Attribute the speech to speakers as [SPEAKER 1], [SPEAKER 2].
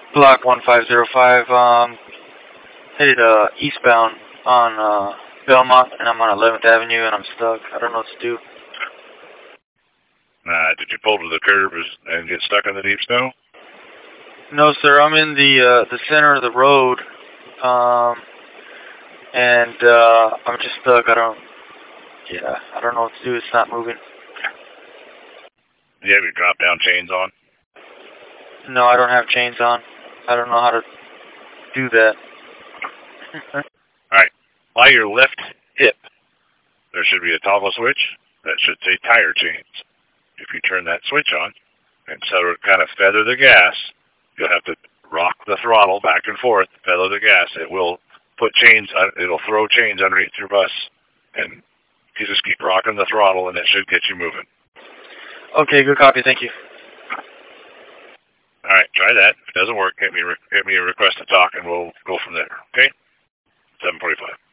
[SPEAKER 1] Block 1505, headed eastbound on Belmont, and I'm on 11th Avenue, and I'm stuck. I don't know what to do.
[SPEAKER 2] Did you pull to the curb and get stuck in the deep snow?
[SPEAKER 1] No, sir. I'm in the center of the road, and I'm just stuck. I don't know what to do. It's not moving.
[SPEAKER 2] Do you have your drop-down chains on?
[SPEAKER 1] No, I don't have chains on. I don't know how to do that.
[SPEAKER 2] All right. By your left hip, there should be a toggle switch that should say tire chains. If you turn that switch on and so kind of feather the gas, you'll have to rock the throttle back and forth, feather the gas. It will put chains, it'll throw chains underneath your bus. And you just keep rocking the throttle and it should get you moving.
[SPEAKER 1] Okay, good copy. Thank you.
[SPEAKER 2] All right, try that. If it doesn't work, hit me a request to talk and we'll go from there. Okay? 7:45.